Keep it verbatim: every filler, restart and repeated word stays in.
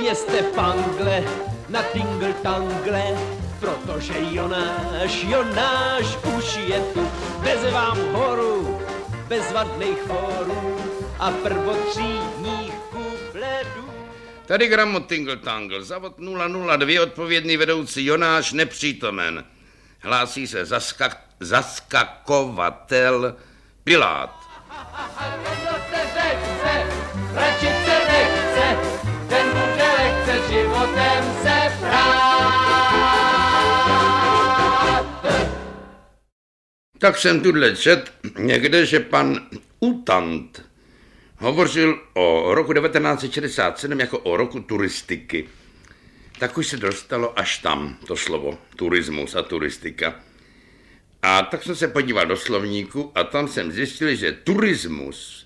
jeste pangle na tingle tangle, protože Jonáš, Jonáš už je tu. Veze vám horu, bezvadných fórů a prvotřídních kupledů. Tady Gramot Tingle Tangle, zavod nula nula dva, odpovědný vedoucí Jonáš nepřítomen. Hlásí se zaska- zaskakovatel Pilát. Kdo se řekce, radši se nechce, ten bude lehce životem se prát. Tak jsem tuhle čet někde, že pan Utant hovořil o roku devatenáct set šedesát sedm jako o roku turistiky. Tak už se dostalo až tam to slovo turismus a turistika. A tak jsem se podíval do slovníku a tam jsem zjistil, že turismus